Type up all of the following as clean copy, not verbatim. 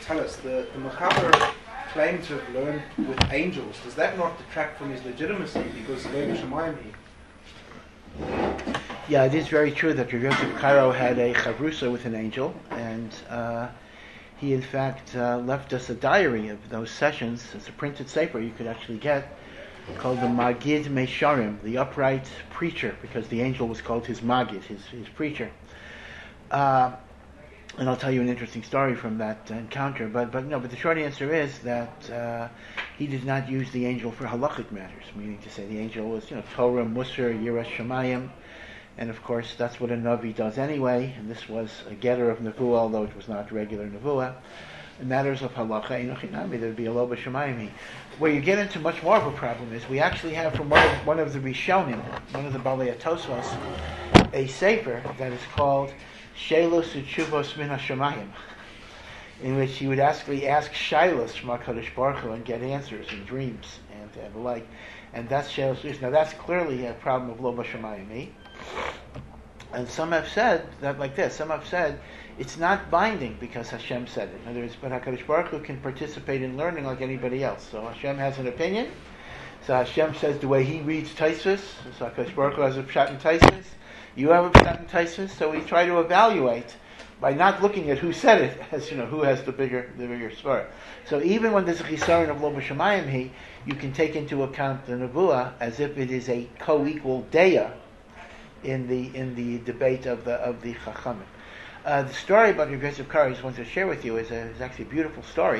tell us, the Mechaber claimed to have learned with angels. Does that not detract from his legitimacy? Because Lev Shemayim Yeah, it is very true that Rav Yosef Karo had a chavrusa with an angel, and he in fact left us a diary of those sessions. It's a printed sefer you could actually get, called the Magid Mesharim, the upright preacher, because the angel was called his Magid, his preacher. And I'll tell you an interesting story from that encounter. But the short answer is that he did not use the angel for halachic matters, meaning to say the angel was, Torah, Musar, Yiras Shamayim, and of course that's what a Navi does anyway, and this was a getter of Nevuah, although it was not regular Nevuah. In matters of halacha, there would be a loba Shamayim. Where you get into much more of a problem is we actually have from one of the Rishonim, one of the Balei Tosfos, a sefer that is called Sheilos Utshuvos Min HaShamayim, in which he would actually ask Shailos from HaKadosh Baruch Hu and get answers in dreams and the like. And that's Sheilos Utshuvos. Now that's clearly a problem of Loba Shamayim. And some have said that like this. Some have said it's not binding because Hashem said it. In other words, but HaKadosh Baruch Hu can participate in learning like anybody else. So Hashem has an opinion. So Hashem says the way he reads Taisvis. So HaKadosh Baruch Hu has a pshat in Taisvis. You have a pshat in Taisvis. So we try to evaluate by not looking at who said it, as who has the bigger svara. So even when there's a chisaron of Lo B'Shamayim, you can take into account the Nevuah as if it is a co-equal deya in the debate of the Chachamim. The story about Rav Yosef Karo I just wanted to share with you is actually a beautiful story,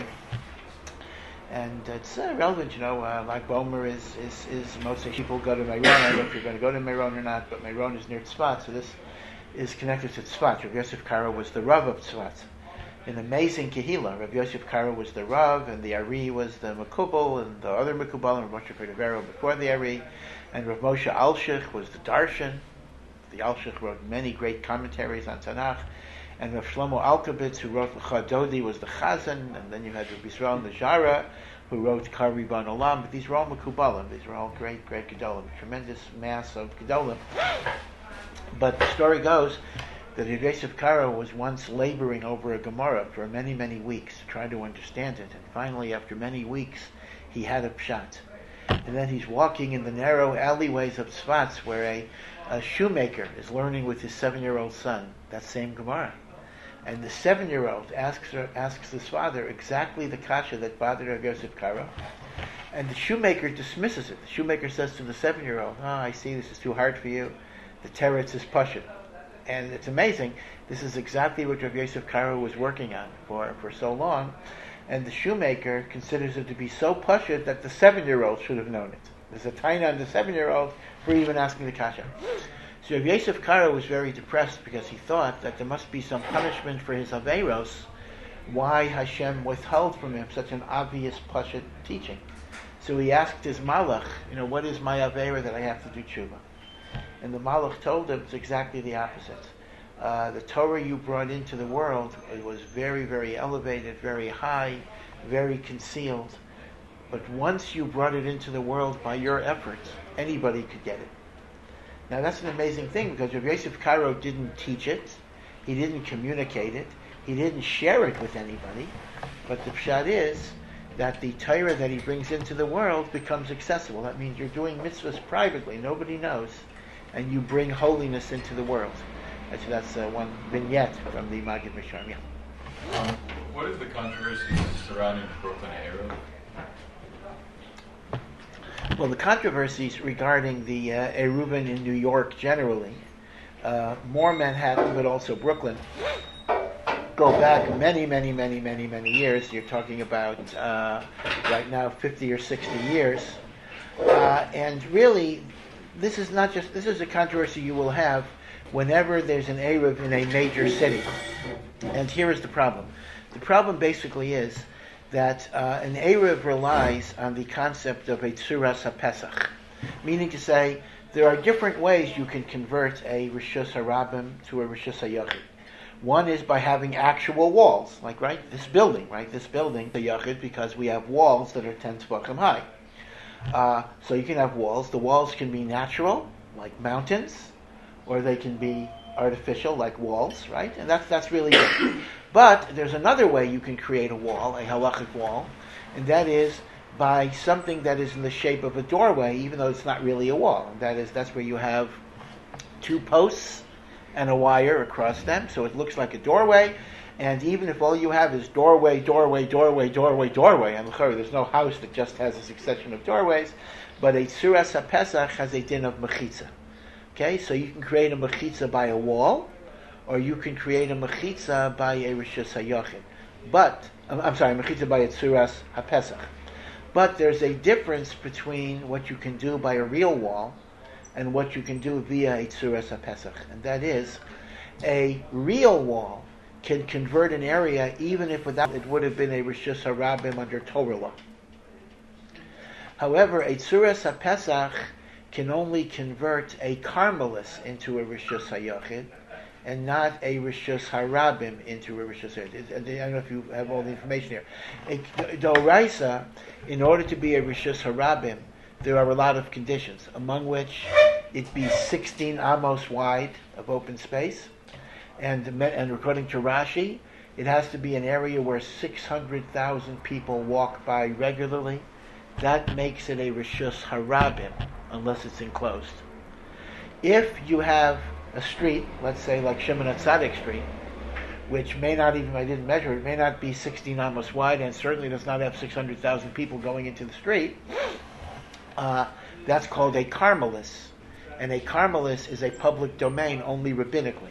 and it's relevant. Like Bomer is most people go to Meron. I don't know if you're going to go to Meron or not, but Meron is near Tzfat, so this is connected to Tzfat. Rav Yosef Karo was the Rav of Tzfat. An amazing Kehila. Rav Yosef Karo was the Rav, and the Ari was the Mekubal, and the other Mekubal, and Rav Moshe Cordovero before the Ari, and Rav Moshe Alshich was the Darshan. The Alshich wrote many great commentaries on Tanakh, and Rav Shlomo Alkabitz, who wrote L'cha Dodi, was the Chazan, and then you had Rav Yisrael Najara, who wrote Kar Riban Olam. But these were all Mekubalim. These were all great Gedolim, tremendous mass of Gedolim. But the story goes that Rav Yosef Karo was once laboring over a Gemara for many, many weeks to try to understand it, and finally, after many weeks, he had a pshat. And then he's walking in the narrow alleyways of Tzfat, where a shoemaker is learning with his 7-year-old son that same Gemara. And the 7-year-old asks his father exactly the kasha that bothered Rav Yosef Karo. And the shoemaker dismisses it. The shoemaker says to the 7-year-old, I see this is too hard for you. The teretz is pashut. And it's amazing. This is exactly what Rav Yosef Karo was working on for so long. And the shoemaker considers it to be so pashut that the 7-year-old should have known it. There's a taina on the 7-year-old for even asking the kasha. So Rav Yosef Karo was very depressed because he thought that there must be some punishment for his aveiros. Why Hashem withheld from him such an obvious pashut teaching? So he asked his malach, what is my aveira that I have to do tshuva? And the malach told him it's exactly the opposite. The Torah you brought into the world, it was very, very elevated, very high, very concealed. But once you brought it into the world by your efforts, anybody could get it. Now that's an amazing thing, because Rav Yosef Karo didn't teach it, he didn't communicate it, he didn't share it with anybody, but the pshat is that the Torah that he brings into the world becomes accessible. That means you're doing mitzvahs privately, nobody knows, and you bring holiness into the world. So that's one vignette from the Magid Mesharim. Yeah. What is the controversy surrounding the Brooklyn Arrow? Well, the controversies regarding the Eruvin in New York generally, more Manhattan, but also Brooklyn, go back many, many, many, many, many years. You're talking about, right now, 50 or 60 years. And really, this is a controversy you will have whenever there's an Eruv in a major city. And here is the problem. The problem basically is that an Eruv relies on the concept of a Tzuras HaPesach, meaning to say there are different ways you can convert a Rishus HaRabim to a Rishus HaYachid. One is by having actual walls, like this building, the Yachid, because we have walls that are 10 Tvachim high. So you can have walls. The walls can be natural, like mountains, or they can be artificial, like walls, right? And that's really good. But there's another way you can create a wall, a halachic wall, and that is by something that is in the shape of a doorway, even though it's not really a wall. That's where you have two posts and a wire across them, so it looks like a doorway. And even if all you have is doorway, doorway, doorway, doorway, doorway, and there's no house that just has a succession of doorways, but a tzuras HaPesach has a din of mechitza. Okay, so you can create a mechitza by a wall, or you can create a mechitza by a rishus hayachid. But, mechitza by a tzuras HaPesach. But there's a difference between what you can do by a real wall and what you can do via a tzuras HaPesach. And that is, a real wall can convert an area even if without it would have been a rishus harabim under Torah law. However, a tzuras HaPesach can only convert a karmelis into a rishus hayachid and not a rishus harabim into a rishus hayachid. I don't know if you have all the information here. D'oraisa, in order to be a rishus harabim, there are a lot of conditions, among which it be 16 amos wide of open space, and according to Rashi, it has to be an area where 600,000 people walk by regularly. That makes it a rishus harabim, unless it's enclosed. If you have a street, let's say like Shimon HaTzadik Street, which may not even, I didn't measure it, may not be 16 amos wide, and certainly does not have 600,000 people going into the street, that's called a karmelis. And a karmelis is a public domain only rabbinically.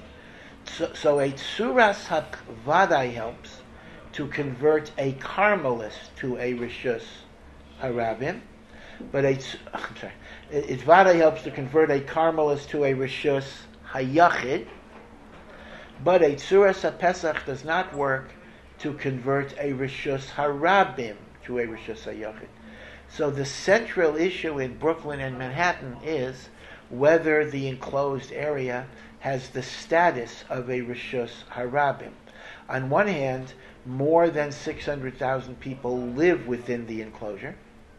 So a tzuras hakvaday helps to convert a karmelis to a rishus harabim, but it vaday helps to convert a karmelis to a rishus hayachid, but a tzuras HaPesach does not work to convert a rishus harabim to a rishus hayachid. So the central issue in Brooklyn and Manhattan is whether the enclosed area has the status of a rishus harabim. On one hand, more than 600,000 people live within the enclosure.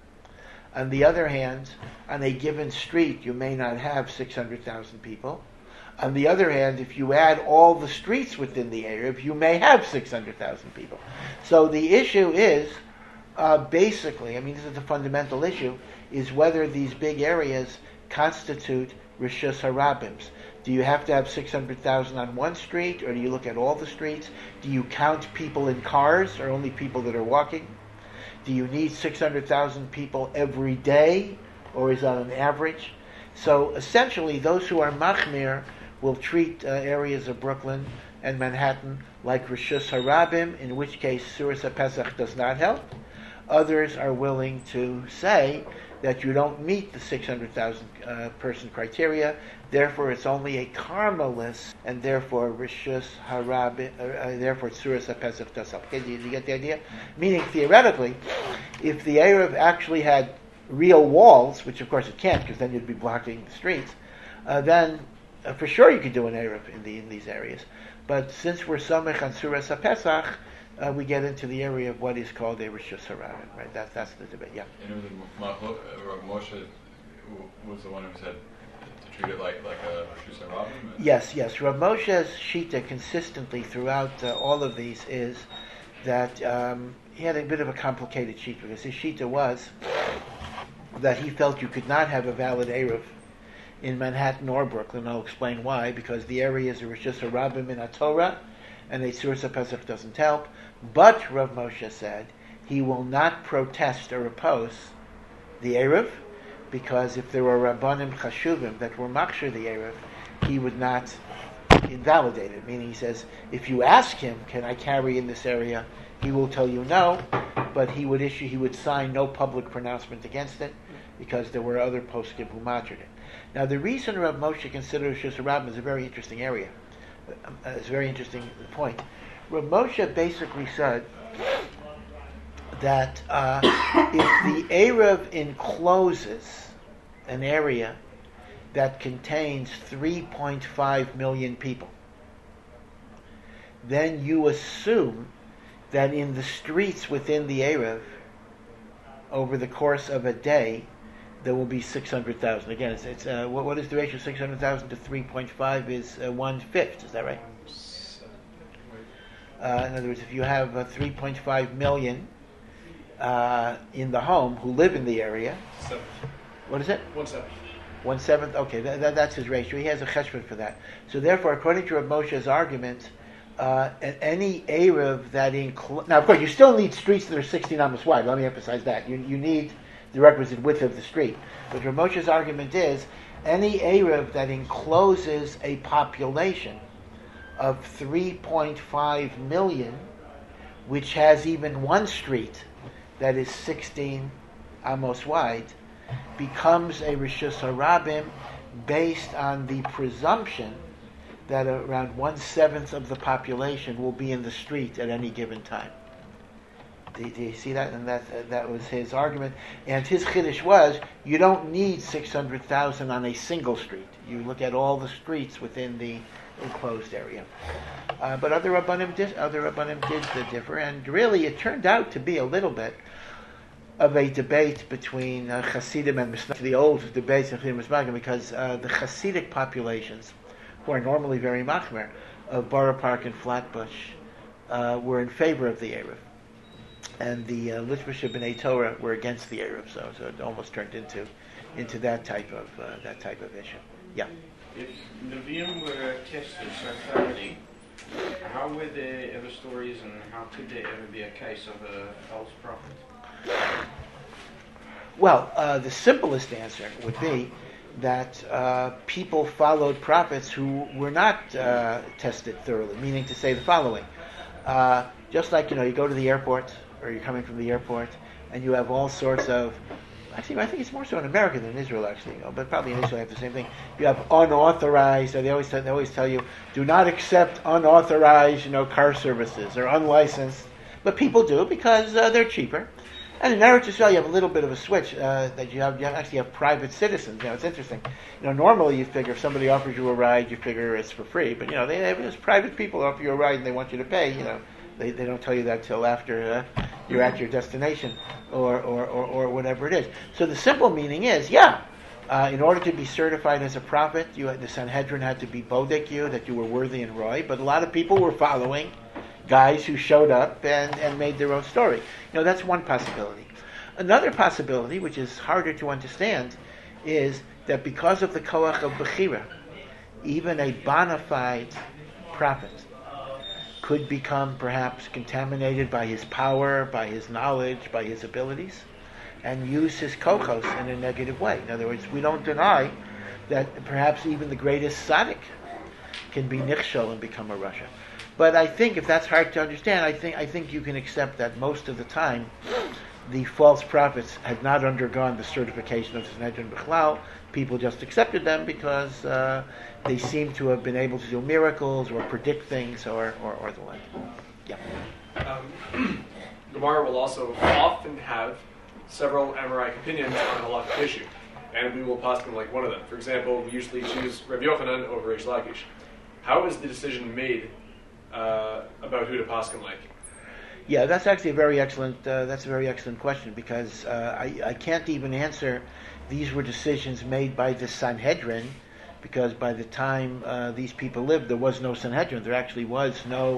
On the other hand, on a given street, you may not have 600,000 people. On the other hand, if you add all the streets within the area, you may have 600,000 people. So the issue is, basically, this is the fundamental issue, is whether these big areas constitute rishus harabims. Do you have to have 600,000 on one street, or do you look at all the streets? Do you count people in cars, or only people that are walking? Do you need 600,000 people every day, or is that an average? So essentially, those who are machmir will treat areas of Brooklyn and Manhattan like rishus harabim, in which case tzuras HaPesach does not help. Others are willing to say that you don't meet the 600,000 person criteria, therefore it's only a karmelis, and therefore rishus harabim, therefore tzuras HaPesach does help. Okay, do you get the idea? Meaning, theoretically, if the Erev actually had real walls, which of course it can't, because then you'd be blocking the streets, then for sure you could do an Erev in these areas. But since we're samech on tzuras HaPesach, we get into the area of what is called a rishus harabim, right? That's the debate. Yeah. And Rav Moshe was the one who said to treat it like a rishus harabim. Yes. Rav Moshe's shita consistently throughout all of these is that he had a bit of a complicated shita, because his shita was that he felt you could not have a valid Erev in Manhattan or Brooklyn. I'll explain why. Because the area is a rishus harabim in a Torah, and a tzuras HaPesach doesn't help. But Rav Moshe said he will not protest or oppose the Erev, because if there were Rabbanim Chashuvim that were makshir the Erev, he would not invalidate it. Meaning, he says, if you ask him, can I carry in this area, he will tell you no, but he would sign no public pronouncement against it, because there were other poskim who mattered it. Now, the reason Rav Moshe considered rishus harabim is a very interesting area. It's a very interesting point. Rav Moshe basically said that if the Erev encloses an area that contains 3.5 million people, then you assume that in the streets within the Erev, over the course of a day, there will be 600,000. Again, it's what is the ratio? 600,000 to 3.5 is 1/5. Is that right? In other words, if you have 3.5 million in the home who live in the area, what is it? 1/7. 1/7. Okay, that's his ratio. He has a cheshbon for that. So therefore, according to Rav Moshe's argument, any Erev that includes... Now, of course, you still need streets that are 16 amos wide. Let me emphasize that. You need the requisite width of the street. But Rav Moshe's argument is any Erev that encloses a population of 3.5 million, which has even one street that is 16 amos wide, becomes a Rishus HaRabim based on the presumption that around 1/7 of the population will be in the street at any given time. Do you see that? And that was his argument. And his chiddush was, you don't need 600,000 on a single street. You look at all the streets within the enclosed area. But other Rabbanim did differ, and really it turned out to be a little bit of a debate between Hasidim and Misnagim, the old debates in Hasidim and Misnagim, because the Hasidic populations, who are normally very machmer, of Borough Park and Flatbush, were in favor of the Erev. And the Litvashib B'nai Torah were against the Erev, so it almost turned into that type of issue. Yeah. If Nevi'im were tested so thoroughly, how were there ever stories, and how could there ever be a case of a false prophet? Well, the simplest answer would be that people followed prophets who were not tested thoroughly, meaning to say the following. Just like, you go to the airport, or you're coming from the airport, and you have all sorts of... Actually, I think it's more so in America than in Israel, actually. But probably in Israel, you have the same thing. You have unauthorized, they always tell you, do not accept unauthorized, car services, or unlicensed. But people do, because they're cheaper. And in Eretz Yisrael, you have a little bit of a switch, that you actually have private citizens. It's interesting. Normally you figure if somebody offers you a ride, you figure it's for free. But, there's private people offer you a ride and they want you to pay, They don't tell you that till after you're at your destination or whatever it is. So the simple meaning is, in order to be certified as a prophet, the Sanhedrin had to be bodek you, that you were worthy and roy. But a lot of people were following guys who showed up and made their own story. That's one possibility. Another possibility, which is harder to understand, is that because of the koach of Bechira, even a bona fide prophet could become perhaps contaminated by his power, by his knowledge, by his abilities, and use his kochos in a negative way. In other words, we don't deny that perhaps even the greatest tzaddik can be nichshol and become a rasha. But I think if that's hard to understand, I think you can accept that most of the time the false prophets had not undergone the certification of Sanhedrin Bichlal. People just accepted them because they seem to have been able to do miracles or predict things or the like. Yeah. Gemara will also often have several Amoraic opinions on a halachic issue, and we will pass them like one of them. For example, we usually choose Rabbi Yochanan over Reish Lakish. How is the decision made about who to pass him like? Yeah, that's actually a very excellent question, because I can't even answer. These were decisions made by the Sanhedrin, because by the time these people lived, there was no Sanhedrin. There actually was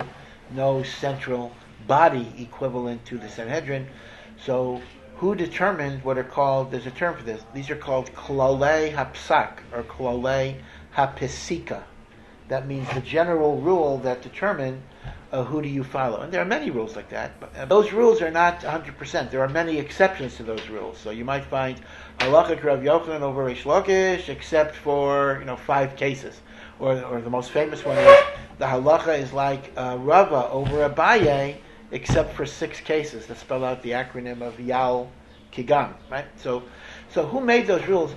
no central body equivalent to the Sanhedrin. So who determined what are called, there's a term for this, these are called klalei hapsak, or klalei hapisika. That means the general rule that determine who do you follow. And there are many rules like that, but those rules are not 100%. There are many exceptions to those rules. So you might find halachic Rav Yochanan over Reish Lakish, except for 5 cases. Or the most famous one is the halacha is like Rava over Abaye, except for 6 cases that spell out the acronym of Yal Kigam. Right? So who made those rules?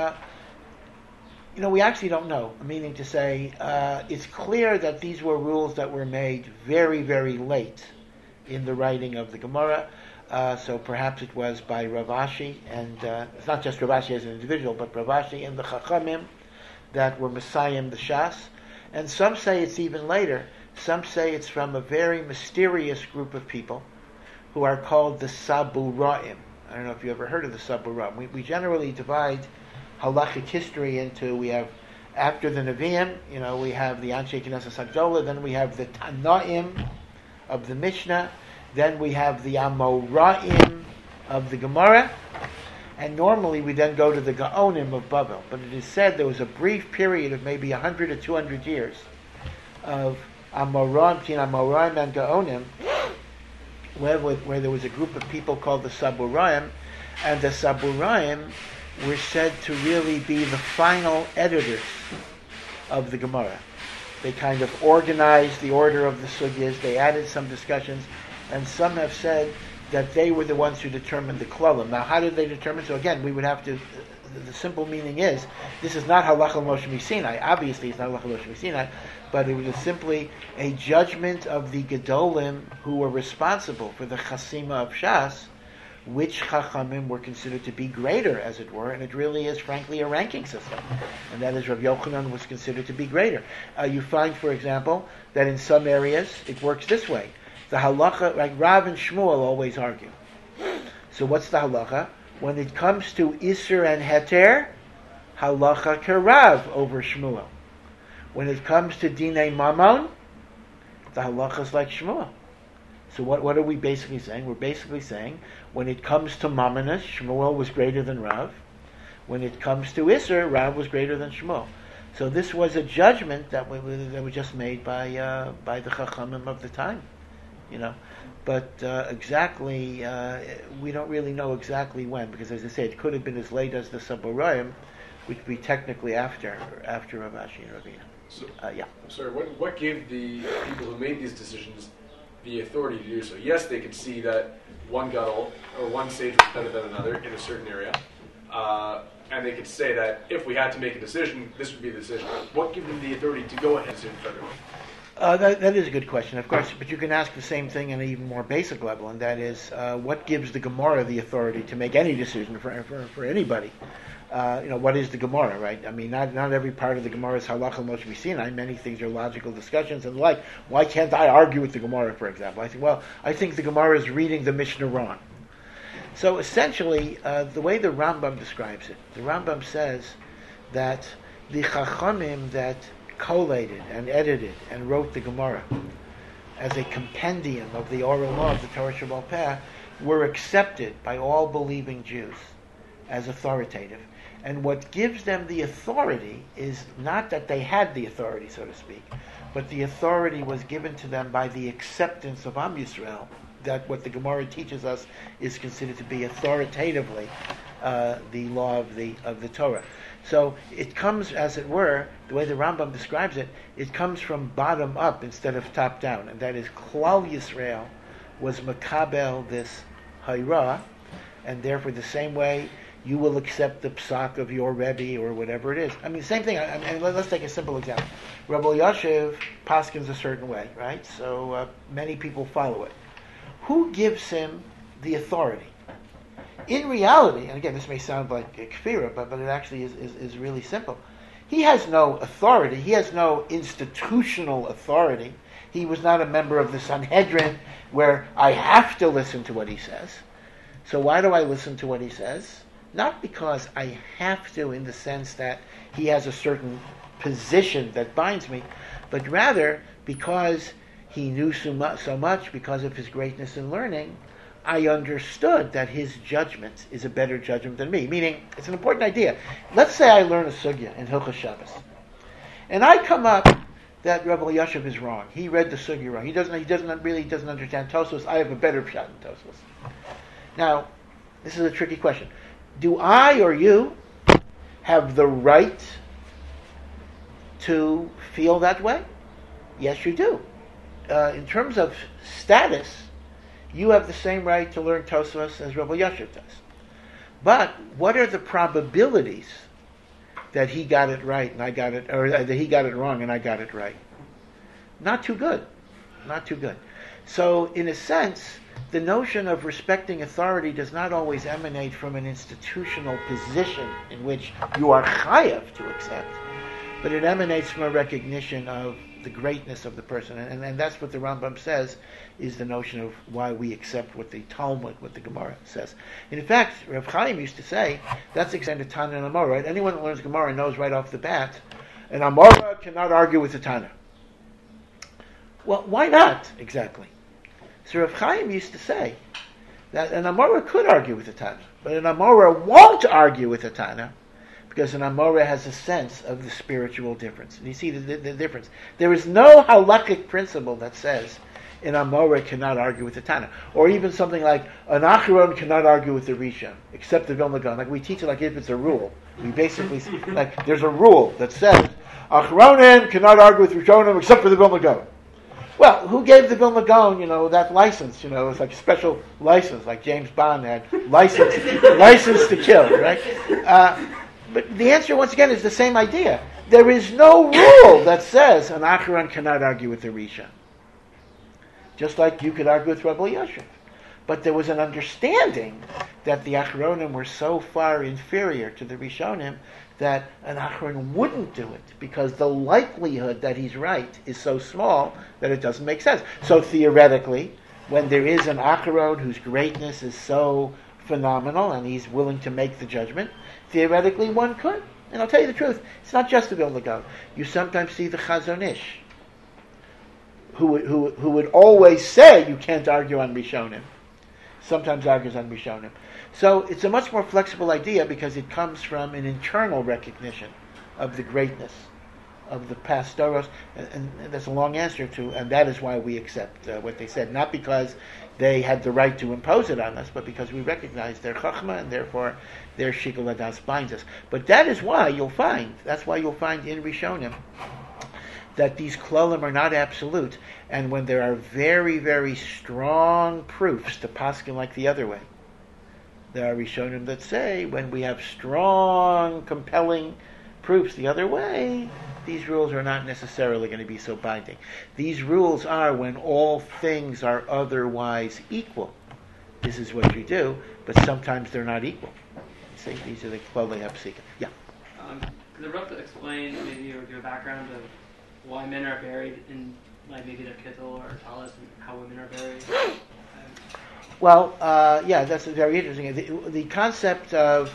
We actually don't know. Meaning to say, it's clear that these were rules that were made very, very late in the writing of the Gemara. So perhaps it was by Rav Ashi, and it's not just Rav Ashi as an individual, but Rav Ashi and the Chachamim that were Messiahim the Shas. And some say it's even later. Some say it's from a very mysterious group of people who are called the Saburaim. I don't know if you ever heard of the Sabura. We generally divide halachic history into, we have, after the Nevi'im, we have the Anshe Knesset Hagdolah, then we have the Tanaim of the Mishnah, then we have the Amoraim of the Gemara, and normally we then go to the Gaonim of Babel. But it is said there was a brief period of maybe 100 or 200 years of Amoraim and Gaonim, where there was a group of people called the Saburaim, and the Saburaim were said to really be the final editors of the Gemara. They kind of organized the order of the sugyas, they added some discussions, and some have said that they were the ones who determined the klalim. Now, how did they determine? So again, we would have to, the simple meaning is, this is not halacha Moshe Sinai. Obviously, it's not halacha Moshe Sinai, but it was simply a judgment of the Gedolim who were responsible for the Chasima of Shas, which Chachamim were considered to be greater, as it were, and it really is, frankly, a ranking system. And that is, Rav Yochanan was considered to be greater. You find, for example, that in some areas it works this way. The halacha, like Rav and Shmuel always argue. So what's the halacha? When it comes to Isser and Heter, halacha kerav over Shmuel. When it comes to Dinei Mammon, the halacha is like Shmuel. So what are we basically saying? We're basically saying when it comes to Mammonus, Shmuel was greater than Rav. When it comes to Isser, Rav was greater than Shmuel. So this was a judgment that was just made by the Chachamim of the time. But exactly, we don't really know exactly when, because as I say, it could have been as late as the Saburaim, which would be technically after Rav Ashi and Ravina. So, yeah. I'm sorry, what gave the people who made these decisions the authority to do so? Yes, they could see that one gadol or one sage was better than another in a certain area, and they could say that if we had to make a decision, this would be the decision. What gave them the authority to go ahead and decision further? That is a good question, of course, but you can ask the same thing on an even more basic level, and that is, what gives the Gemara the authority to make any decision for anybody? What is the Gemara, right? I mean, not every part of the Gemara is halacha Moshe Sinai. Many things are logical discussions and the like. Why can't I argue with the Gemara, for example? I think the Gemara is reading the Mishnah wrong. So essentially, the way the Rambam describes it, the Rambam says that the Chachamim that collated and edited and wrote the Gemara as a compendium of the oral law of the Torah Shebaal Peh were accepted by all believing Jews as authoritative. And what gives them the authority is not that they had the authority, so to speak, but the authority was given to them by the acceptance of Am Yisrael, that what the Gemara teaches us is considered to be authoritatively the law of the Torah. So it comes, as it were, the way the Rambam describes it, it comes from bottom up instead of top down, and that is Klal Yisrael was makabel this hayra, and therefore the same way you will accept the psak of your Rebbe or whatever it is. I mean, same thing. Let's take a simple example. Rabbi Yashiv paskins a certain way, right? So many people follow it. Who gives him the authority? In reality, and again, this may sound like a kfira, but it actually is really simple. He has no authority. He has no institutional authority. He was not a member of the Sanhedrin where I have to listen to what he says. So why do I listen to what he says? Not because I have to in the sense that he has a certain position that binds me, but rather because he knew so much because of his greatness in learning, I understood that his judgment is a better judgment than me. Meaning, it's an important idea. Let's say I learn a sugya in Hilchos Shabbos, and I come up that Rabbi Yashiv is wrong. He read the sugya wrong. He doesn't understand Tosfos. I have a better shot in Tosfos. Now, this is a tricky question. Do I or you have the right to feel that way? Yes, you do. In terms of status, you have the same right to learn Tosfos as Rabbi Yashiv does. But what are the probabilities that he got it right and I got it, or that he got it wrong and I got it right? Not too good. Not too good. So, in a sense, the notion of respecting authority does not always emanate from an institutional position in which you are chayav to accept, but it emanates from a recognition of the greatness of the person. And that's what the Rambam says is the notion of why we accept what the Talmud, what the Gemara says. And in fact, Rav Chaim used to say, that's exactly Tana and Amora, right? Anyone that learns Gemara knows right off the bat, an Amora cannot argue with the Tana. Well, why not, exactly? So Rav Chaim used to say that an Amora could argue with the Tana, but an Amora won't argue with the Tana, because an Amora has a sense of the spiritual difference. And you see the difference. There is no halakhic principle that says an Amora cannot argue with the Tana. Or even something like an Acharon cannot argue with the Rishon, except the Vilna Gaon. Like we teach it like if it's a rule. We basically, like there's a rule that says Acharonim cannot argue with Rishonim except for the Vilna Gaon. Well, who gave the Vilna Gaon, that license? It's like a special license, like James Bond had license to kill, right? But the answer, once again, is the same idea. There is no rule that says an Acharon cannot argue with the Rishon. Just like you could argue with Rabbi Yosef. But there was an understanding that the Acharonim were so far inferior to the Rishonim that an Acharon wouldn't do it, because the likelihood that he's right is so small that it doesn't make sense. So theoretically, when there is an Acharon whose greatness is so phenomenal and he's willing to make the judgment, theoretically one could. And I'll tell you the truth, it's not just the Vilna Gaon. You sometimes see the Chazon Ish, who would always say you can't argue on Rishonim, sometimes argues on Rishonim. So it's a much more flexible idea because it comes from an internal recognition of the greatness of the past Doros, and that's a long answer to, and that is why we accept what they said, not because they had the right to impose it on us, but because we recognize their chachma, and therefore their shikul hadas binds us. But that's why you'll find in Rishonim that these klolim are not absolute, and when there are very, very strong proofs to paskin like the other way, there are Rishonim that say when we have strong, compelling proofs the other way, these rules are not necessarily going to be so binding. These rules are when all things are otherwise equal. This is what you do, but sometimes they're not equal. See, these are the klolei hapsika. Yeah. Could the Rebbe explain maybe or give a background of why men are buried in like maybe their kittel or talis and how women are buried? Well, that's very interesting. The concept of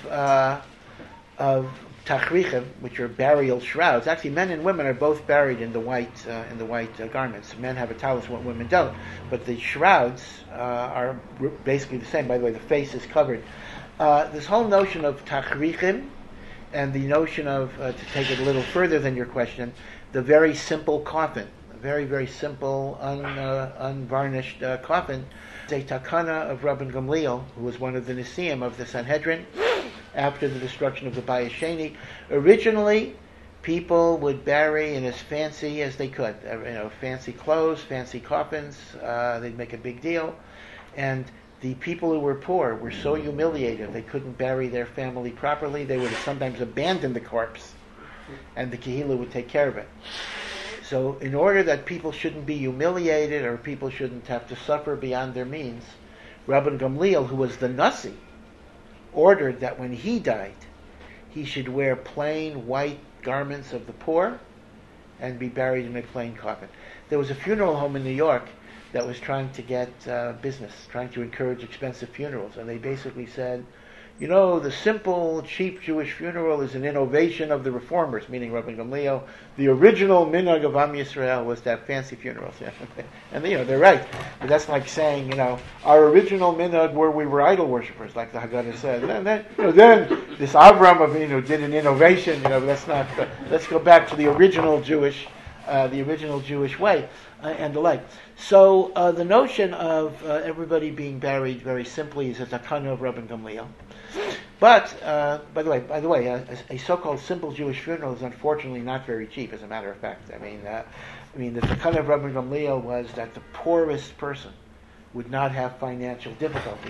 tachrichim, which are burial shrouds, actually men and women are both buried in the white garments. Men have a talus, women don't. But the shrouds are basically the same. By the way, the face is covered. This whole notion of tachrichim and the notion of, to take it a little further than your question, the very simple coffin, a very, very simple, unvarnished coffin, is a takana of Rabban Gamliel, who was one of the Nesiim of the Sanhedrin, after the destruction of the Bayis Sheni. Originally, people would bury in as fancy as they could. Fancy clothes, fancy coffins. They'd make a big deal. And the people who were poor were so humiliated they couldn't bury their family properly. They would sometimes abandon the corpse, and the Kehillah would take care of it. So in order that people shouldn't be humiliated or people shouldn't have to suffer beyond their means, Rabban Gamliel, who was the Nasi, ordered that when he died, he should wear plain white garments of the poor and be buried in a plain coffin. There was a funeral home in New York that was trying to get business, trying to encourage expensive funerals, and they basically said, the simple, cheap Jewish funeral is an innovation of the reformers, meaning Rabban Gamliel. The original minhag of Am Yisrael was to have fancy funerals. And they're right. But that's like saying, our original minhag we were idol worshippers, like the Haggadah said. And then this Avram Avinu did an innovation. Let's go back to the original Jewish way, and the like. So the notion of everybody being buried very simply is a takana of Rabban Gamliel. But by the way, a so-called simple Jewish funeral is unfortunately not very cheap. As a matter of fact, the takana of Rabban Gamliel was that the poorest person would not have financial difficulty.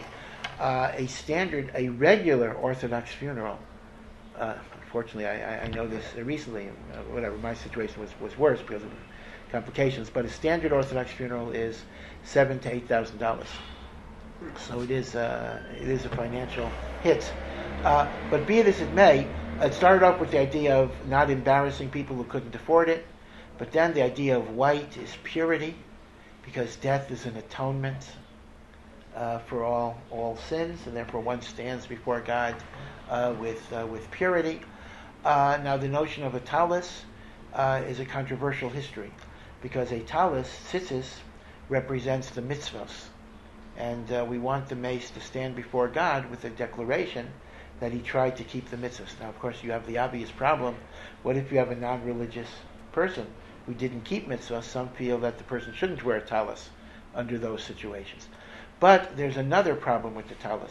A regular Orthodox funeral. Unfortunately, I know this recently. My situation was worse because of complications. But a standard Orthodox funeral is $7,000 to $8,000. So it is a financial hit. But be it as it may, it started off with the idea of not embarrassing people who couldn't afford it. But then the idea of white is purity, because death is an atonement for all sins, and therefore one stands before God with purity. Now the notion of a talus is a controversial history, because a talus, tzitzis, represents the mitzvos, and we want the mace to stand before God with a declaration that he tried to keep the mitzvahs. Now, of course, you have the obvious problem. What if you have a non-religious person who didn't keep mitzvahs? Some feel that the person shouldn't wear a talus under those situations. But there's another problem with the talus.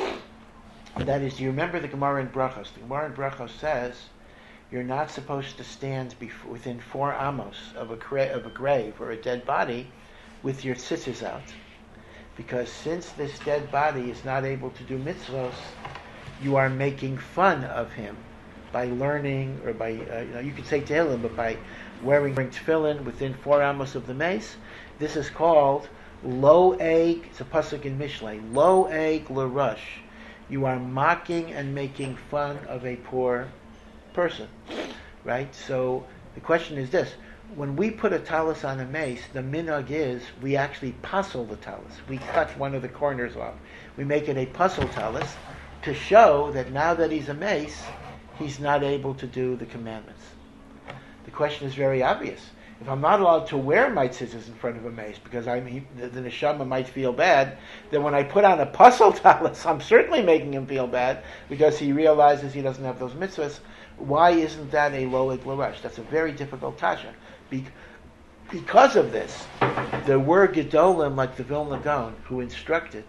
That is, do you remember the Gemara in Brachos? The Gemara in Brachos says you're not supposed to stand within 4 amos of a grave or a dead body with your tzitzis out. Because since this dead body is not able to do mitzvahs, you are making fun of him by learning, or by, you could say Tehillim, but by wearing tefillin within 4 amos of the mace. This is called lo'eg, it's a pasuk in Mishlei, lo'eg l'rush. You are mocking and making fun of a poor person, right? So the question is this: when we put a talus on a mace, the minhag is we actually puzzle the talus. We cut one of the corners off. We make it a puzzle talus to show that now that he's a mace, he's not able to do the commandments. The question is very obvious. If I'm not allowed to wear my tzitzis in front of a mace because the neshama might feel bad, then when I put on a puzzle talus, I'm certainly making him feel bad because he realizes he doesn't have those mitzvahs. Why isn't that a lo'eg l'rush? That's a very difficult kasha. Because of this, there were gedolim like the Vilna Gaon who instructed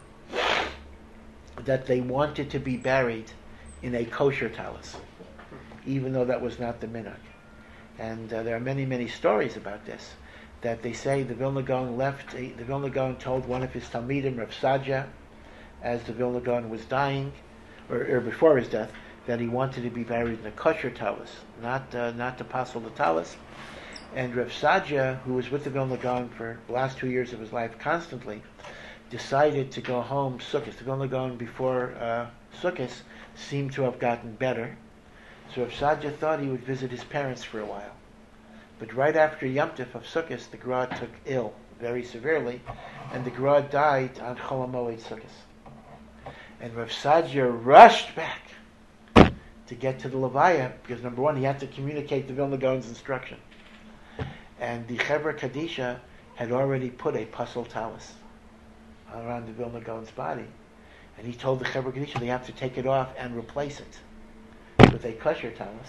that they wanted to be buried in a kosher talus, even though that was not the minhag. And there are many, many stories about this, that they say the Vilna Gaon the Vilna Gaon told one of his Talmidim, Rav Sadia, as the Vilna Gaon was dying, or before his death, that he wanted to be buried in a kosher talus, not to passel the talus. And Rav Sadia, who was with the Vilna Gaon for the last 2 years of his life constantly, decided to go home Sukkot. The Vilna Gaon before Sukkot seemed to have gotten better. So Rav Sadia thought he would visit his parents for a while. But right after Yom Tov of Sukkot, the Gra took ill very severely, and the Gra died on Chol HaMoed Sukkot. And Rav Sadia rushed back to get to the Levaya, because number one, he had to communicate the Vilna Gaon's instruction. And the Chevra Kadisha had already put a puzzle talus around the Vilna Gaon's body. And he told the Chevra Kadisha they have to take it off and replace it with a kosher talus.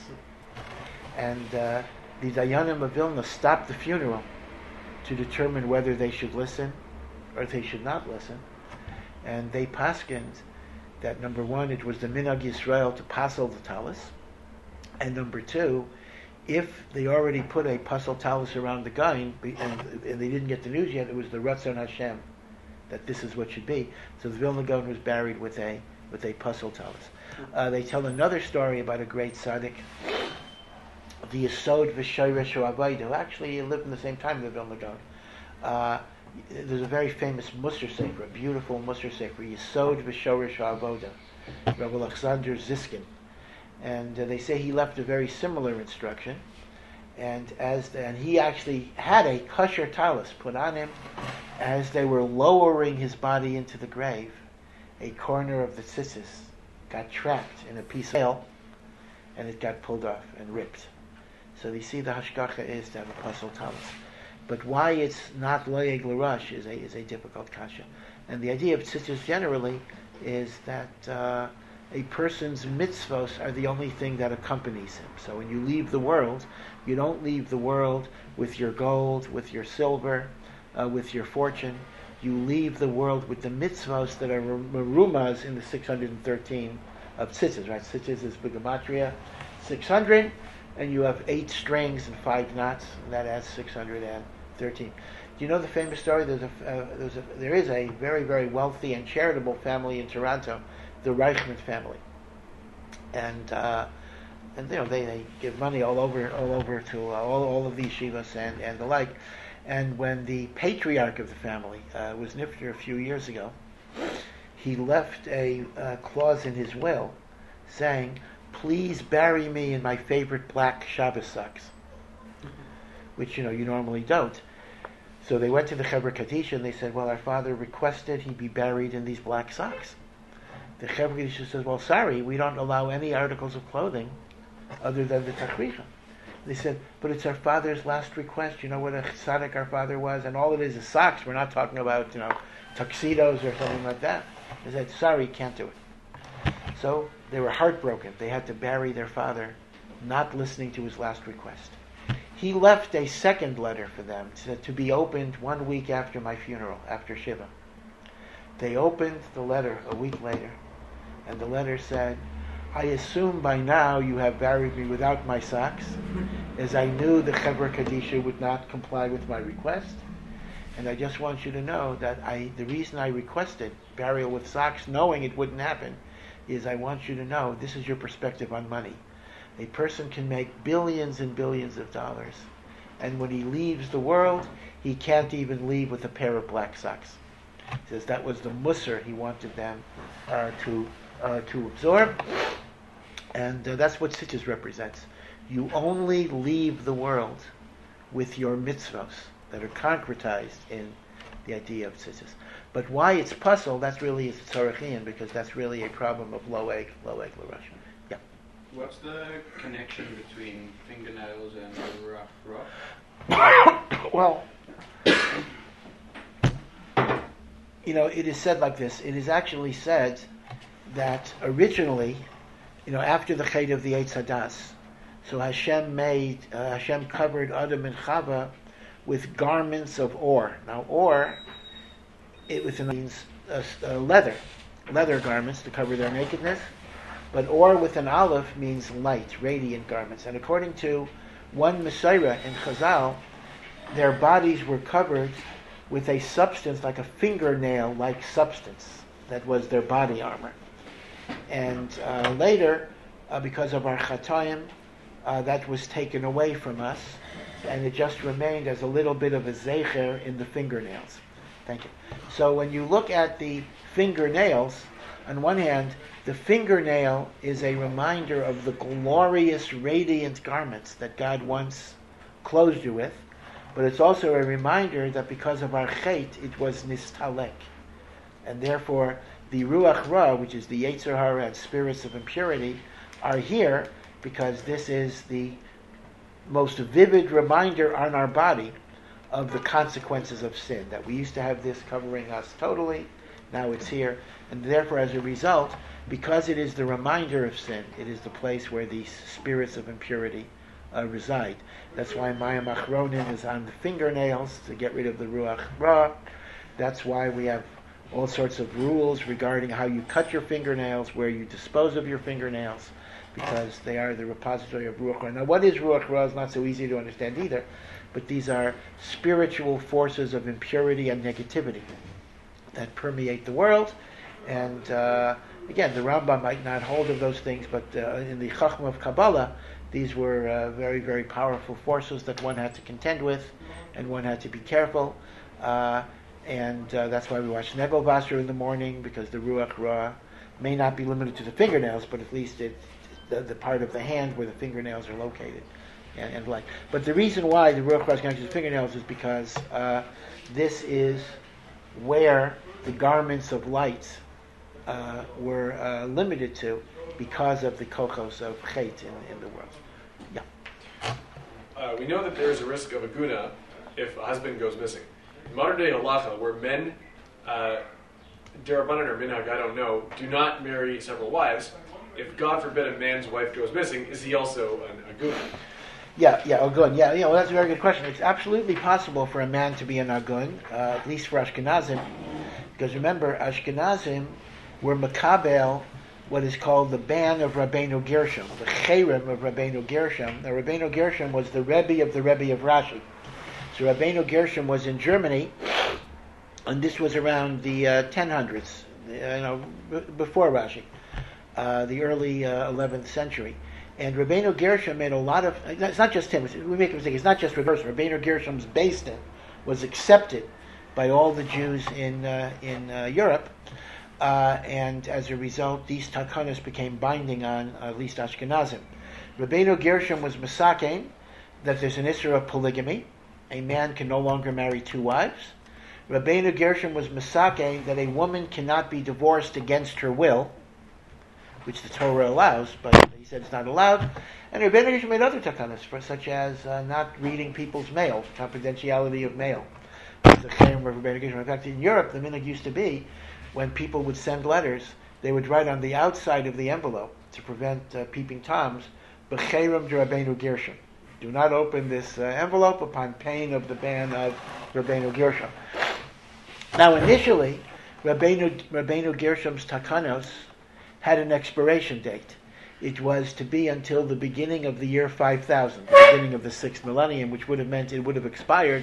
And the Dayanim of Vilna stopped the funeral to determine whether they should listen or they should not listen. And they paskined that number one, it was the Minhag Yisrael to puzzle the talus, and number two, if they already put a puzzle talus around the guy and they didn't get the news yet, it was the Ratzon Hashem that this is what should be. So the Vilna Gaon was buried with a puzzle talus. They tell another story about a great tzaddik, the Yesod V'Shoresh Avoda, who actually lived in the same time as the Vilna Gaon. There's a very famous Musar Sefer, a beautiful Musar Sefer, Yesod V'Shoresh Avoda, Rabbi Alexander Ziskin. And they say he left a very similar instruction, and he actually had a kosher talus put on him. As they were lowering his body into the grave, a corner of the tzitzis got trapped in a piece of nail, and it got pulled off and ripped. So you see, the hashgacha is to have a puzzle talus. But why it's not lo'eg l'rush is a difficult kasha. And the idea of tzitzis generally is that a person's mitzvos are the only thing that accompanies him. So when you leave the world, you don't leave the world with your gold, with your silver, with your fortune. You leave the world with the mitzvos that are merumas in the 613 of tzitzis, right? Tzitzis is Gematria 600, and you have 8 strings and 5 knots, and that adds 613. Do you know the famous story? There is a very, very wealthy and charitable family in Toronto, the Reichman family, and they give money all over to all of the yeshivas and the like. And when the patriarch of the family was nifter a few years ago, he left a clause in his will saying, "Please bury me in my favorite black Shabbos socks," which you normally don't. So they went to the Chevra Kadisha and they said, well, our father requested he be buried in these black socks. The Chevra Kadisha says, well, sorry, we don't allow any articles of clothing other than the tachricha. They said, but it's our father's last request. You know what a tzaddik our father was? And all it is socks. We're not talking about, tuxedos or something like that. They said, sorry, can't do it. So they were heartbroken. They had to bury their father, not listening to his last request. He left a second letter for them to be opened 1 week after my funeral, after Shiva. They opened the letter a week later, and the letter said, I assume by now you have buried me without my socks, as I knew the Chevra Kadisha would not comply with my request. And I just want you to know that the reason I requested burial with socks, knowing it wouldn't happen, is I want you to know this is your perspective on money. A person can make billions and billions of dollars, and when he leaves the world, he can't even leave with a pair of black socks. He says that was the musar he wanted them to absorb, and that's what Tzitzis represents. You only leave the world with your mitzvos that are concretized in the idea of Tzitzis. But why it's puzzle, that's really is tzarachian, because that's really a problem of low egg l'Rosh. Yeah. What's the connection between fingernails and the ruach? Well, it is said like this. It is actually said that originally, after the Chet of the Eitz Hadas, so Hashem covered Adam and Chava with garments of ore. Now, ore, it means leather garments to cover their nakedness, but ore with an aleph means light, radiant garments. And according to one Mesorah in Chazal, their bodies were covered with a substance like a fingernail-like substance that was their body armor. And later, because of our chatayim, that was taken away from us, and it just remained as a little bit of a zecher in the fingernails. Thank you. So when you look at the fingernails, on one hand, the fingernail is a reminder of the glorious, radiant garments that God once clothed you with, but it's also a reminder that because of our chet, it was nistalek. And therefore, the Ruach Ra, which is the Yetzer Hara and spirits of impurity, are here because this is the most vivid reminder on our body of the consequences of sin. That we used to have this covering us totally, now it's here. And therefore, as a result, because it is the reminder of sin, it is the place where the spirits of impurity reside. That's why Mayim Achronim is on the fingernails to get rid of the Ruach Ra. That's why we have all sorts of rules regarding how you cut your fingernails, where you dispose of your fingernails, because they are the repository of Ruach Ra. Now, what is Ruach Ra is not so easy to understand either, but these are spiritual forces of impurity and negativity that permeate the world. And again, the Rambam might not hold of those things, but in the Chachma of Kabbalah, these were very, very powerful forces that one had to contend with, and one had to be careful. And that's why we watch Negel Basra in the morning, because the Ruach Ra may not be limited to the fingernails, but at least it's the part of the hand where the fingernails are located. And like. But the reason why the Ruach Ra is connected to the fingernails is because this is where the garments of light were limited to because of the kochos of chet in the world. Yeah. We know that there is a risk of a guna if a husband goes missing. In modern day halacha, where men, derabanan or minhag, I don't know, do not marry several wives, if God forbid a man's wife goes missing, is he also a guna? Yeah, agun. Yeah, well, that's a very good question. It's absolutely possible for a man to be an agun, at least for Ashkenazim, because remember, Ashkenazim were makabel what is called the ban of Rabbeinu Gershom, the cherem of Rabbeinu Gershom. Now, Rabbeinu Gershom was the Rebbe of Rashi. So Rabbeinu Gershom was in Germany, and this was around the 1000s, before Rashi, the early 11th century. And Rabbeinu Gershom made a lot of. It's not just him. We make a mistake. It's not just reverse. Rabbeinu Gershom's Beis Din was accepted by all the Jews in Europe, and as a result, these takanos became binding on at least Ashkenazim. Rabbeinu Gershom was Masakein that there's an issue of polygamy. A man can no longer marry two wives. Rabbeinu Gershom was Masake that a woman cannot be divorced against her will, which the Torah allows, but he said it's not allowed. And Rabbeinu Gershom made other takanas, such as not reading people's mail, confidentiality of mail. It's the chayim of Rabbeinu Gershom. In fact, in Europe, the minhag used to be, when people would send letters, they would write on the outside of the envelope, to prevent peeping toms, B'chayim de Rabbeinu Gershom. Do not open this envelope upon pain of the ban of Rabbeinu Gershom. Now, initially, Rabbeinu Gershom's takanos had an expiration date. It was to be until the beginning of the year 5000, the beginning of the 6th millennium, which would have meant it would have expired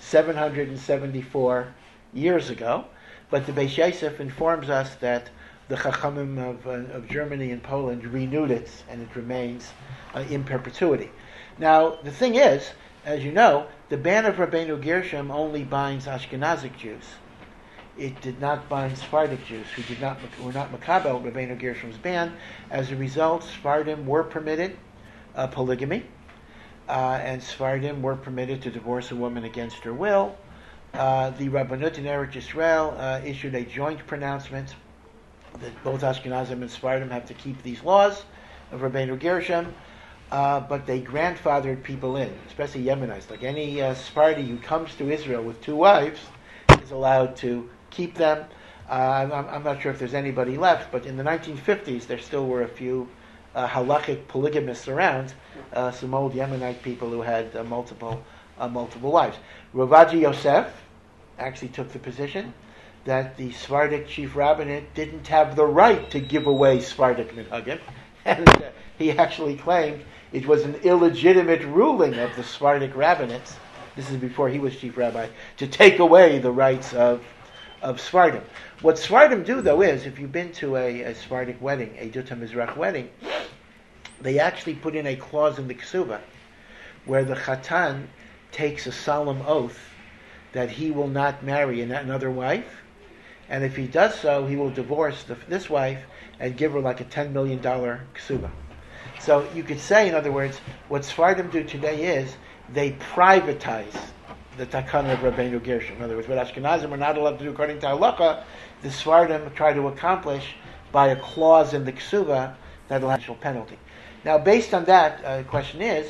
774 years ago. But the Beis Yosef informs us that the Chachamim of Germany and Poland renewed it, and it remains in perpetuity. Now, the thing is, as you know, the ban of Rabbeinu Gershom only binds Ashkenazic Jews. It did not bind Sephardic Jews, who were not Makabel Rabbeinu Gershom's ban. As a result, Sephardim were permitted polygamy, and Sephardim were permitted to divorce a woman against her will. The Rabbanut in Eretz Yisrael issued a joint pronouncement that both Ashkenazim and Sephardim have to keep these laws of Rabbeinu Gershom, but they grandfathered people in, especially Yemenites. Like any Sephardi who comes to Israel with two wives is allowed to keep them. I'm not sure if there's anybody left, but in the 1950s there still were a few halachic polygamists around, some old Yemenite people who had multiple wives. Ravaji Yosef actually took the position that the Sephardic chief rabbinate didn't have the right to give away Sephardic minhagim, and he actually claimed it was an illegitimate ruling of the Sephardic rabbinates, this is before he was chief rabbi, to take away the rights of Sephardim. What Sephardim do, though, is, if you've been to a Sephardic wedding, a Dut HaMizrach wedding, they actually put in a clause in the Ksuba where the Chatan takes a solemn oath that he will not marry another wife, and if he does so, he will divorce this wife and give her like a $10 million ksuba. So you could say, in other words, what Sephardim do today is they privatize the takana of Rabbeinu Gershom. In other words, what Ashkenazim are not allowed to do according to halacha, the Sephardim try to accomplish by a clause in the ksuba that will have a penalty. Now, based on that, the question is,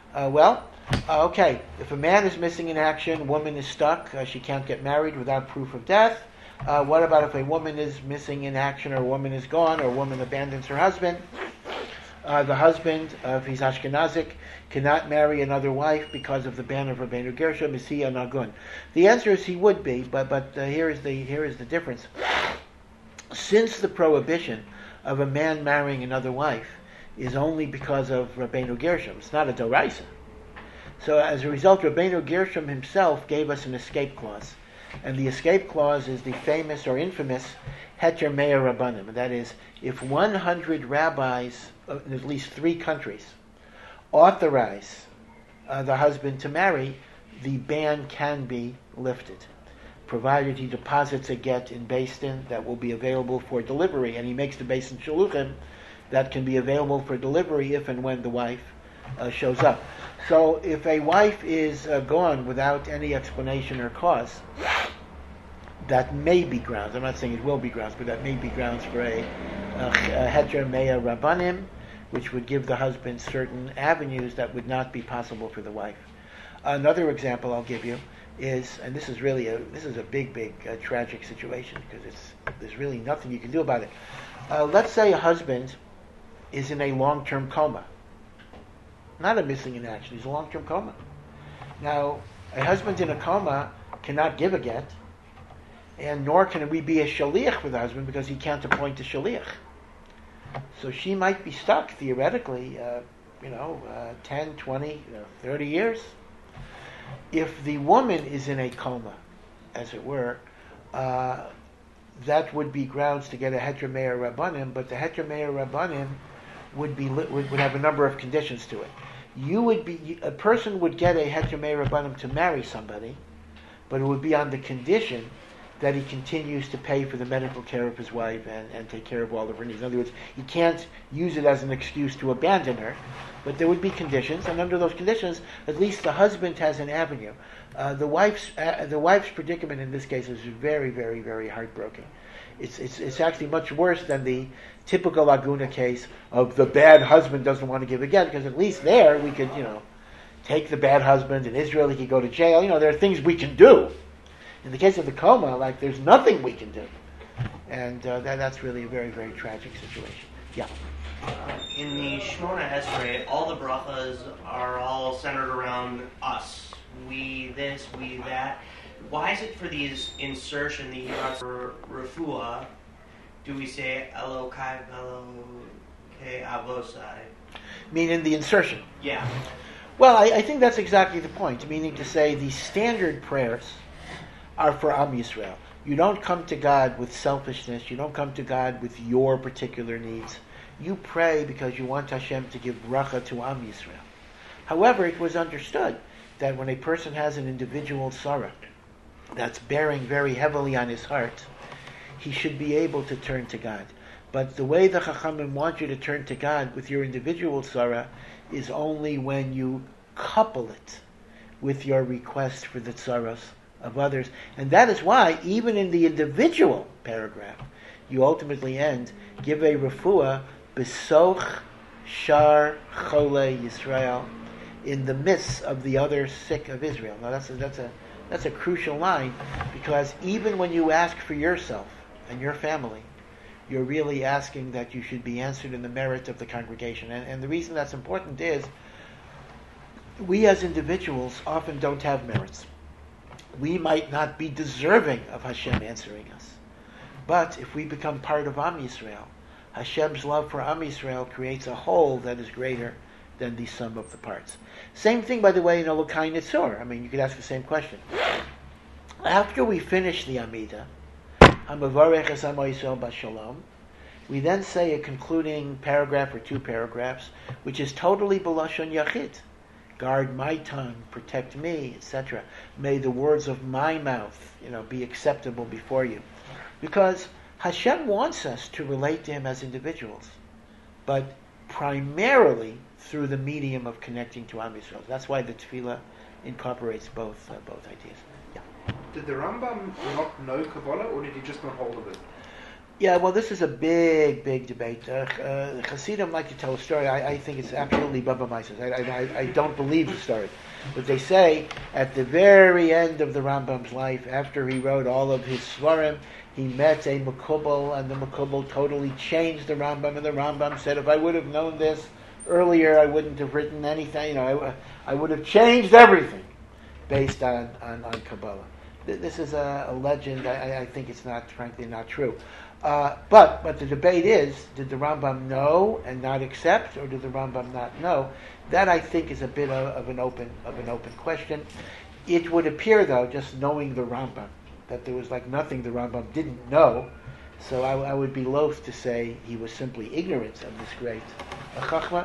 okay, if a man is missing in action, woman is stuck, she can't get married without proof of death. What about if a woman is missing in action, or a woman is gone, or a woman abandons her husband? The husband, if he's Ashkenazic, cannot marry another wife because of the ban of Rabbeinu Gershom. Is he a nagun? The answer is he would be, but here is the difference. Since the prohibition of a man marrying another wife is only because of Rabbeinu Gershom, it's not a doraisa. So as a result, Rabbeinu Gershom himself gave us an escape clause. And the escape clause is the famous or infamous Heter Mea Rabbanim. And that is, if 100 rabbis in at least 3 countries authorize the husband to marry, the ban can be lifted, provided he deposits a get in Beis Din that will be available for delivery, and he makes the Beis Din Shuluchim that can be available for delivery if and when the wife shows up. So if a wife is gone without any explanation or cause, that may be grounds. I'm not saying it will be grounds, but that may be grounds for a Heter Mea Rabbanim, which would give the husband certain avenues that would not be possible for the wife. Another example I'll give you is, and this is really a big tragic situation, because there's really nothing you can do about it. Let's say a husband is in a long-term coma. Not a missing in action, he's a long-term coma. Now, a husband in a coma cannot give a get, and nor can we be a shaliach for the husband because he can't appoint a shaliach. So she might be stuck, theoretically, 10, 20, 30 years. If the woman is in a coma, as it were, that would be grounds to get a Heter Mea Rabbanim, but the Heter Mea Rabbanim would have a number of conditions to it. A person would get a Heter Mea Rabbanim to marry somebody, but it would be on the condition that he continues to pay for the medical care of his wife and take care of all of her needs. In other words, he can't use it as an excuse to abandon her, but there would be conditions, and under those conditions, at least the husband has an avenue. The wife's predicament in this case is very, very, very heartbroken. It's actually much worse than the typical Laguna case of the bad husband doesn't want to give again, because at least there we could, take the bad husband. In Israel, he could go to jail. There are things we can do. In the case of the coma, there's nothing we can do. And that's really a very, very tragic situation. Yeah. In the Shemona Esrei, all the brachas are all centered around us. We this, we that. Why is it for these insertion, the for refuah, do we say Elokai Velokei Avosai? Meaning the insertion. Yeah. Well, I think that's exactly the point. Meaning to say the standard prayers are for Am Yisrael. You don't come to God with selfishness. You don't come to God with your particular needs. You pray because you want Hashem to give bracha to Am Yisrael. However, it was understood that when a person has an individual sorrow that's bearing very heavily on his heart, he should be able to turn to God. But the way the Chachamim want you to turn to God with your individual sorrow is only when you couple it with your request for the tzaros of others. And that is why, even in the individual paragraph, you ultimately end, give a refuah besoch shar chole Yisrael, in the midst of the other sick of Israel. Now that's a crucial line, because even when you ask for yourself and your family, you're really asking that you should be answered in the merit of the congregation. And the reason that's important is we as individuals often don't have merits. We might not be deserving of Hashem answering us. But if we become part of Am Yisrael, Hashem's love for Am Yisrael creates a whole that is greater than the sum of the parts. Same thing, by the way, in Elokai Nitzor. I mean, you could ask the same question. After we finish the Amidah, Hamavarech es Amo Yisrael Bashalom, we then say a concluding paragraph or two paragraphs, which is totally B'lashon Yachid. Guard my tongue, protect me, etc. May the words of my mouth, be acceptable before you. Because Hashem wants us to relate to Him as individuals, but primarily through the medium of connecting to Am Yisrael. That's why the Tefillah incorporates both ideas. Yeah. Did the Rambam not know Kabbalah, or did he just not hold of it? Yeah, well, this is a big, big debate. Hasidim like to tell a story. I think it's absolutely Baba Maises. I don't believe the story. But they say at the very end of the Rambam's life, after he wrote all of his Svarim, he met a Makubal, and the Makubal totally changed the Rambam, and the Rambam said, if I would have known this earlier, I wouldn't have written anything. I would have changed everything based on Kabbalah. This is a legend. I think it's frankly not true. But the debate is, did the Rambam know and not accept, or did the Rambam not know? That, I think, is a bit of an open question. It would appear, though, just knowing the Rambam, that there was nothing the Rambam didn't know. So I would be loath to say he was simply ignorant of this great Chachma.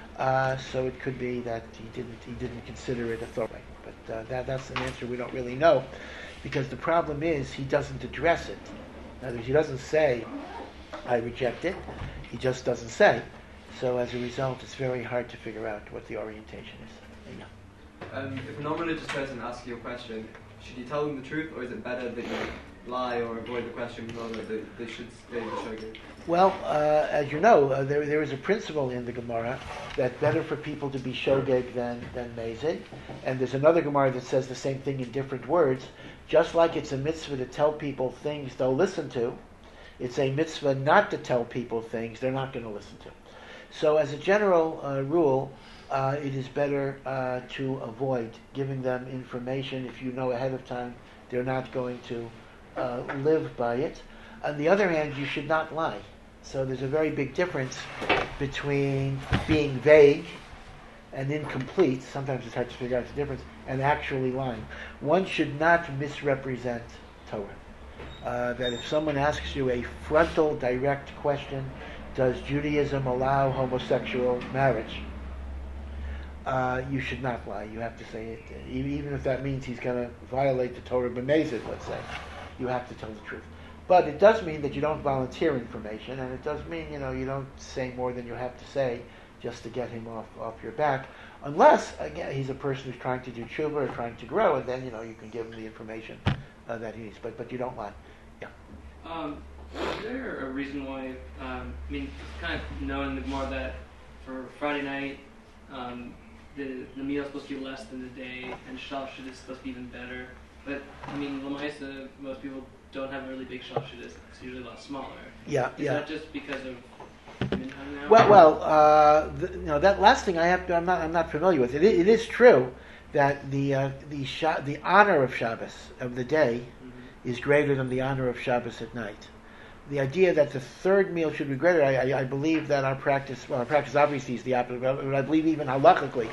So it could be that he didn't consider it authority. But that's an answer we don't really know, because the problem is he doesn't address it. In other words, he doesn't say, I reject it. He just doesn't say. So as a result, it's very hard to figure out what the orientation is. Yeah. If a non-religious person asks you a question, should you tell them the truth, or is it better that you lie or avoid the question rather that they should stay the shogeg? Well, as you know, there is a principle in the Gemara that better for people to be shogeg than mezid. And there's another Gemara that says the same thing in different words. Just like it's a mitzvah to tell people things they'll listen to, it's a mitzvah not to tell people things they're not going to listen to. So as a general rule, it is better to avoid giving them information if you know ahead of time they're not going to live by it. On the other hand, you should not lie. So there's a very big difference between being vague and incomplete, sometimes it's hard to figure out the difference, and actually lying. One should not misrepresent Torah. That if someone asks you a frontal, direct question, does Judaism allow homosexual marriage? You should not lie. You have to say it, even if that means he's going to violate the Torah b'mezid, let's say. you have to tell the truth. But it does mean that you don't volunteer information, and it does mean, you don't say more than you have to say just to get him off your back, unless, again, he's a person who's trying to do tshuva or trying to grow, and then, you can give him the information that he needs. But you don't lie. Yeah. Is there a reason why, it's kind of known in the Gemara that for Friday night, the meal is supposed to be less than the day, and Shalshid is supposed to be even better. But, Lamaisa, most people don't have a really big Shalshid. It's usually a lot smaller. Yeah, Is that just because of minhag now? Well, that last thing I'm not familiar with. It is true that the honor of Shabbos of the day is greater than the honor of Shabbos at night. The idea that the third meal should be greater, I believe that our practice obviously is the opposite, but I believe even halachically,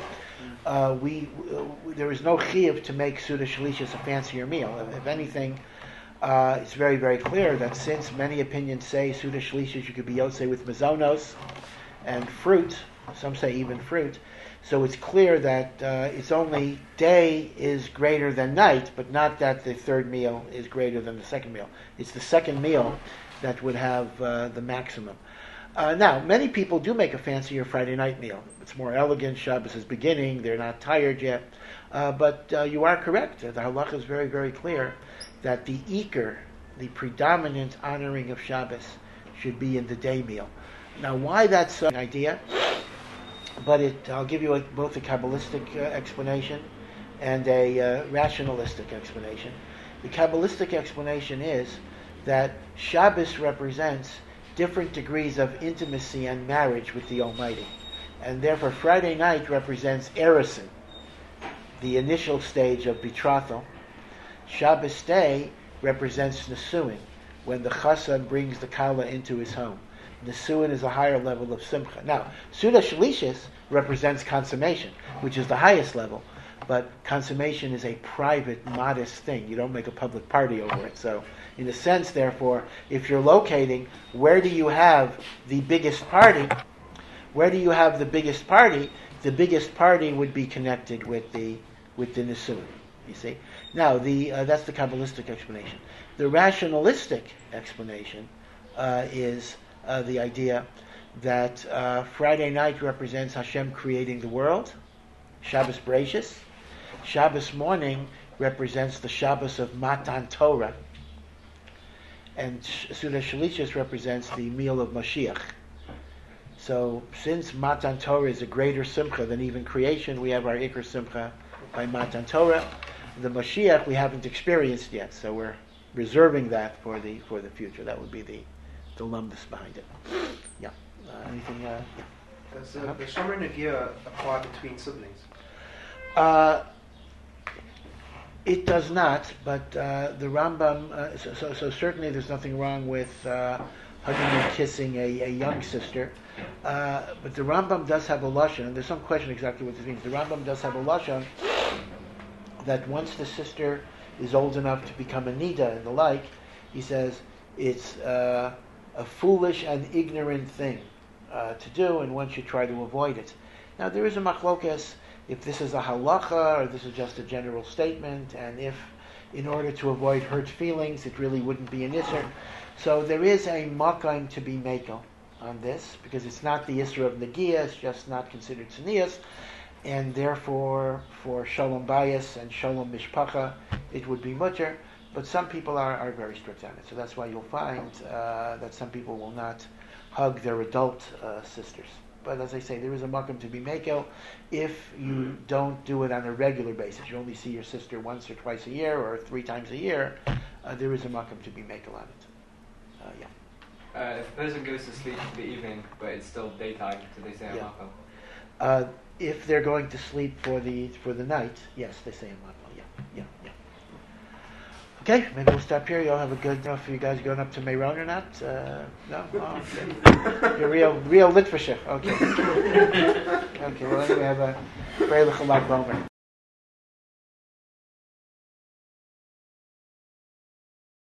there is no chiyuv to make Suda Shalishis a fancier meal. If anything, it's very, very clear that since many opinions say Suda Shalishis you could be yotzei with mazonos and fruit, some say even fruit, so it's clear that it's only day is greater than night, but not that the third meal is greater than the second meal. It's the second meal that would have the maximum. Now, many people do make a fancier Friday night meal. It's more elegant. Shabbos is beginning. They're not tired yet. But you are correct. The halacha is very, very clear that the ikar, the predominant honoring of Shabbos, should be in the day meal. Now, why that's an idea? But I'll give you both a Kabbalistic explanation and a rationalistic explanation. The Kabbalistic explanation is that Shabbos represents different degrees of intimacy and marriage with the Almighty. And therefore Friday night represents Erusin, the initial stage of betrothal. Shabbos day represents Nesuin, when the Chassan brings the Kala into his home. Nesuin is a higher level of Simcha. Now, Suda Shalishis represents consummation, which is the highest level. But consummation is a private, modest thing. You don't make a public party over it. So, in a sense, therefore, if you're locating, where do you have the biggest party? Where do you have the biggest party? The biggest party would be connected with the Nisuin. You see? Now, that's the Kabbalistic explanation. The rationalistic explanation is the idea that Friday night represents Hashem creating the world, Shabbos Bereishis. Shabbos morning represents the Shabbos of Matan Torah, and Suda Shalishis represents the meal of Mashiach. So, since Matan Torah is a greater simcha than even creation, we have our Iker Simcha by Matan Torah. The Mashiach we haven't experienced yet, so we're reserving that for the future. That would be the lumbus behind it. Yeah. Anything? Yeah. Does the Shomer Negiah apply between siblings? It does not, but the Rambam. So certainly, there's nothing wrong with hugging and kissing a young sister. But the Rambam does have a lashon, and there's some question exactly what this means. The Rambam does have a lashon that once the sister is old enough to become a nida and the like, he says it's a foolish and ignorant thing to do, and one should try to avoid it. Now, there is a machlokas if this is a halacha or this is just a general statement, and if, in order to avoid hurt feelings, it really wouldn't be an isser. So there is a makam to be makel on this, because it's not the isser of negiah, it's just not considered tznius, and therefore for shalom bayis and shalom mishpacha it would be mutter. But some people are very strict on it, so that's why you'll find that some people will not hug their adult sisters. But as I say, there is a makam to be makel if you don't do it on a regular basis. You only see your sister once or twice a year or 3 times a year. There is a makam to be makel on it. If a person goes to sleep in the evening, but it's still daytime, do they say a makam? If they're going to sleep for the night, yes, they say a makam. Yeah. Okay, maybe we'll stop here. You'll have a good. I don't know if you guys going up to Meron or not. No. Oh, okay. You're real Litvisher. Okay. Okay. Well, anyway, have a very Lag Bomer.